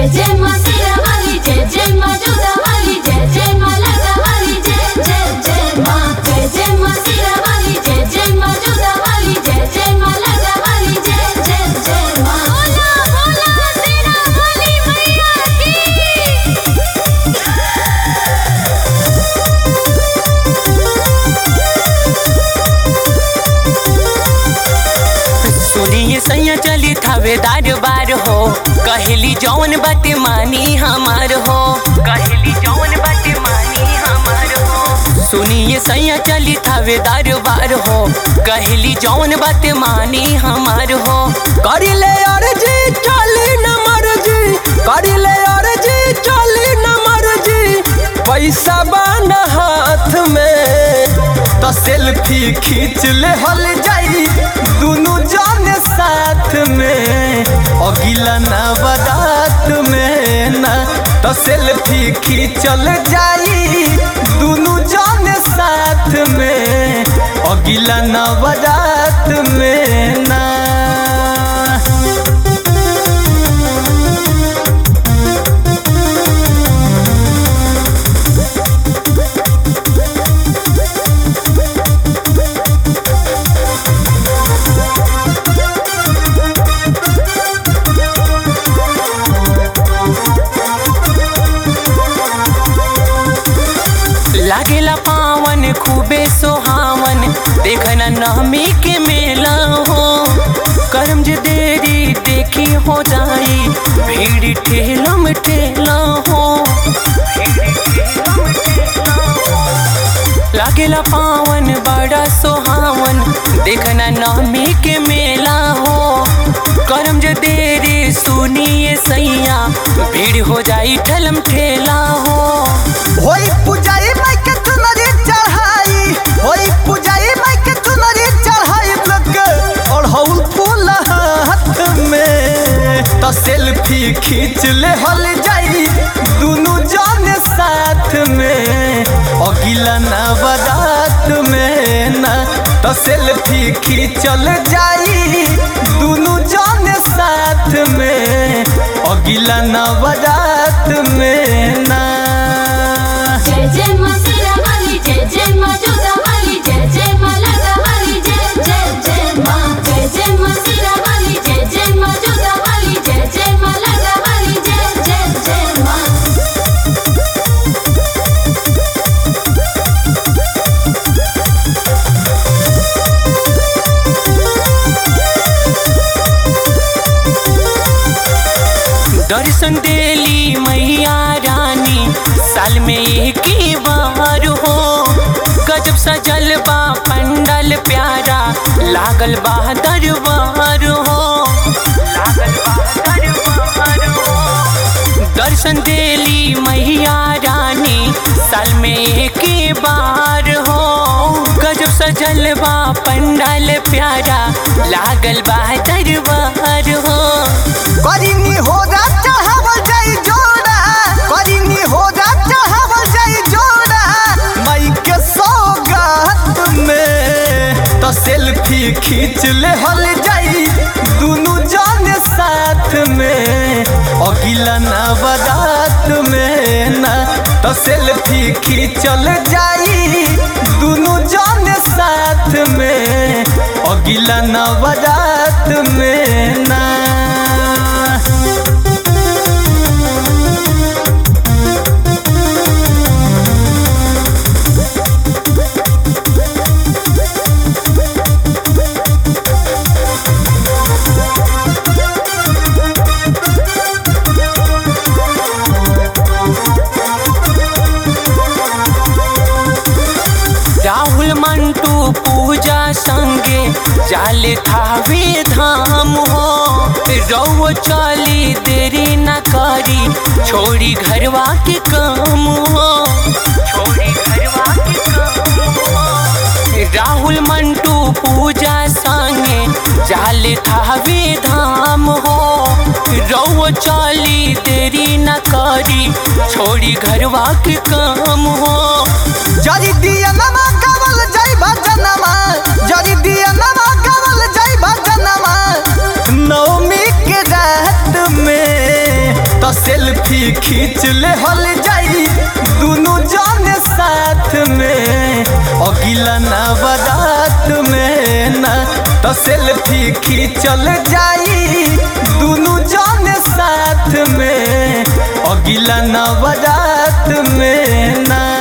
जय जय माँ शेरा वाली, जय जय माँ जोधा वाली, जय जय माँ लता वाली, जय जय जय माँ। जय जय माँ शेरा वाली, जय जय माँ जोधा वाली, जय जय माँ लता वाली, जय जय जय माँ। बोला बोला शेरा वाली मैया की। सुनिए सैया चली थावेदार बार हो, कहली जौन बाटे मानी हमार हो, कहली जौन बाटे मानी हमार हो। सुनिए सैया चली थावेदार बार हो, कहली जौन बाटे मानी हमार हो। करिले अर्जी चली न मर्जी, करिले अर्जी चली न मर्जी, पैसा बन हाथ में तो सेल्फी खींच ले हल जाई दोनों जाने साथ में। अगिला ना बारात में ना तो सेल्फी खींचल जाई दोनों जाने साथ में। अगिला ना बारात में ना। लागेला पावन खूबे सोहावन, देखना नहमी के मेला हो। करम जे देरी देखी हो जाई भीड़ ठेलम ठेला हो। लागेला पावन बड़ा सोहावन, देखना नहमी के मेला हो। करम जे देरी सुनिए सैया भीड़ हो जाई ठेलम ठेला हो। होई पूजाई माई के चुनरी चढ़ाई, होई पूजाई माई के चुनरी चढ़ाई लग और हौल फूल हाथ में तो सेल्फी खींच ले हल जाई दोनों जाने साथ में। अगिला ना बारात में ना तो सेल्फी खींचल जाई दोनों जाने साथ में। अगिला ना बारात में ना। जय जय माँ शेरा वाली, जय जय माँ जोधा वाली, जय जय माँ लता वाली, जय जय जय माँ। जय जय माँ शेरा वाली, जय जय माँ जोधा वाली, जय जय माँ लता वाली, जय जय जय माँ। दर्शन देली मैया रानी साल में एक ही बार हो। गजब सजल बा पंडल प्यारा, लागल बा दरबार हो, लागल बा दरबार हो। दर्शन देली मैया रानी साल में एक ही बार हो। गजब सजल बा पंडल प्यारा, लागल बा दरबार हो। करिनी होगा चढ़ावल जाई जोड़ा, करिनी होगा चढ़ावल जाई जोड़ा माई के सौगात में तो सेल्फी खींच ले हल जाई दोनों जाने साथ में। अगिला ना बारात में ना तो सेल्फी खींचल जाई दोनों जाने साथ में। अगिला ना बारात में ना। राहुल मंटू पूजा संगे जाले थावे धाम हो। रौ चली देरी न करी, छोड़ी घरवा के काम हो, छोड़ी घरवा के काम हो। राहुल मंटू पूजा संगे जाले थावे धाम हो। रौ चली देरी न करी, छोड़ी घरवा के काम हो। जरी दिया नमा कवल जाई भजनमा, जरी दिया नमा कवल जाई भजनमा। नवमी के रात में तो सेल्फी खींच ले हल जाई दोनों जाने साथ में अगिला नवरात में ना तो सेल्फी खींचल जाई दोनों जाने साथ में अगिला नवरात में ना।